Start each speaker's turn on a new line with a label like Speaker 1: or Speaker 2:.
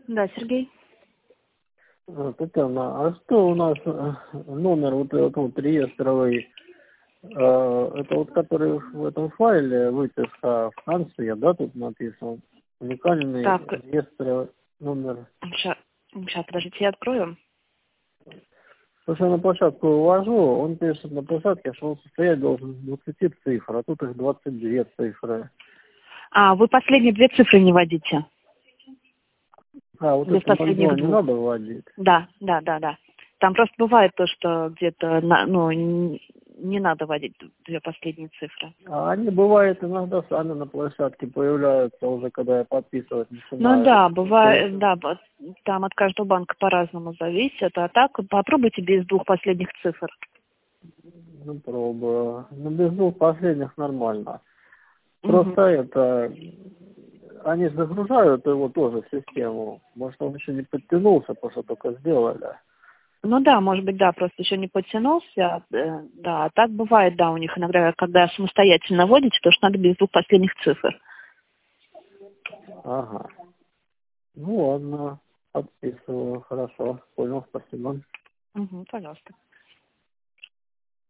Speaker 1: Да, Сергей.
Speaker 2: Татьяна, а что у нас номер вот этот вот реестровый, это вот который в этом файле выписка в конце, да, тут написан? Уникальный
Speaker 1: Так,
Speaker 2: реестровый номер.
Speaker 1: сейчас, подождите, я открою.
Speaker 2: Потому что я на площадку ввожу, он пишет на площадке, что он состоять должен из 20 цифр, а тут их 22 цифры.
Speaker 1: А, вы последние 2 цифры не вводите.
Speaker 2: А, вот
Speaker 1: Без
Speaker 2: это
Speaker 1: последних
Speaker 2: 02 не
Speaker 1: 2.
Speaker 2: надо вводить?
Speaker 1: Да. Там просто бывает то, что где-то, не надо вводить 2 последние цифры.
Speaker 2: А они, бывает, иногда сами на площадке появляются, уже когда я подписывать
Speaker 1: Ну
Speaker 2: начинаю.
Speaker 1: да,
Speaker 2: То есть,
Speaker 1: бывает, да, там от каждого банка по-разному зависит. А так попробуйте без 2 последних цифр.
Speaker 2: ну, пробую. Ну, без двух последних нормально.
Speaker 1: Мгм.
Speaker 2: Просто они загружают его тоже в систему. Может, он еще не подтянулся, потому что только сделали.
Speaker 1: Ну да, может быть, да, просто еще не подтянулся. Да, а так бывает, да, у них иногда, когда самостоятельно вводите, то что надо без 2 последних цифр.
Speaker 2: Ага. Ну, ладно. Подписываю. Хорошо. Понял, спасибо.
Speaker 1: Угу, пожалуйста.